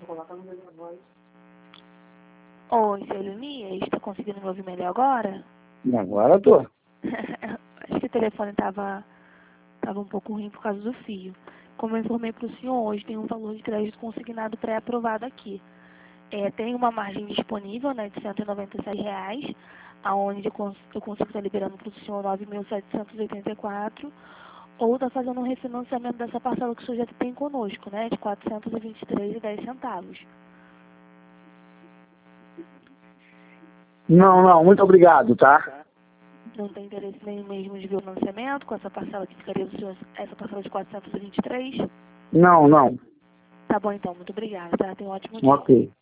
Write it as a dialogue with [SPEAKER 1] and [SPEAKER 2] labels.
[SPEAKER 1] Oi, seu Elias, está conseguindo me ouvir melhor agora?
[SPEAKER 2] Agora eu tô.
[SPEAKER 1] Acho que o telefone estava um pouco ruim por causa do fio. Como eu informei para o senhor, hoje tem um valor de crédito consignado pré-aprovado aqui. Tem uma margem disponível, né, de R$ 197, aonde eu consigo estar liberando para o senhor 9.784, ou está fazendo um refinanciamento dessa parcela que o senhor já tem conosco, né, de R$ 423,10.
[SPEAKER 2] Não, muito obrigado, tá?
[SPEAKER 1] Não tem interesse nenhum mesmo de ver o financiamento com essa parcela que ficaria do senhor, essa parcela de 423?
[SPEAKER 2] Não.
[SPEAKER 1] Tá bom então, muito obrigada, tá? Tenha um ótimo dia.
[SPEAKER 2] Ok.